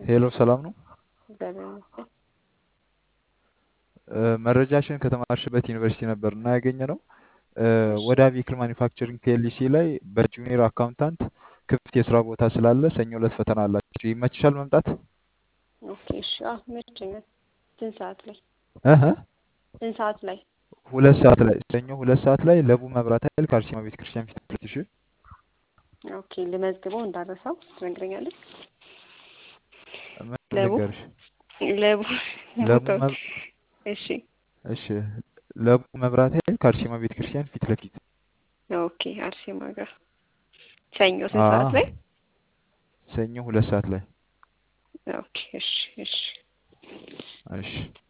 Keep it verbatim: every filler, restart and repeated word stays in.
ሄሎ ሰላም ነው። እግዚአብሔር ይመስገን። እ፣ መረጃሽን ከተማርሽበት ዩኒቨርሲቲ ነበር እና ያገኘነው እ፣ እሺ ወደ ቪክል ማኒፋክቸሪንግ ፒኤልሲ ላይ በጁኒየር አካውንታንት ክፍት የስራ ቦታ ስላለ ሰኞ ዕለት ፈተና አላችሁ። ይመችሻል መምጣት? ኦኬ እሺ። አዎ ይመቸኛል። ስንት ሰዓት ላይ? እህ ስንት ሰዓት ላይ? ሁለት ሰዓት ላይ ሰኞ ሁለት ሰዓት ላይ ለቡ መብራት ኃይል ከአርሴማ ቤተክርስቲያን ፊት ለፊት። እሺ ኦኬ ልመዝግበው እንዳረሳው ትነግረኛለህ? ምን ለቡ ልንገርሽ? ለቡ ለቡ ቦታው። መብ... እሺ እሺ ለቡ መብራት ኃይል ከአርሴማ ቤተክርስቲያን ፊት ለፊት። ኦኬ አርሴማ ጋር ሰኞ ስንት አ ሰዓት ላይ? ሰኞ ሁለት ሰዓት ላይ። ኦኬ እሺ እሺ እሺ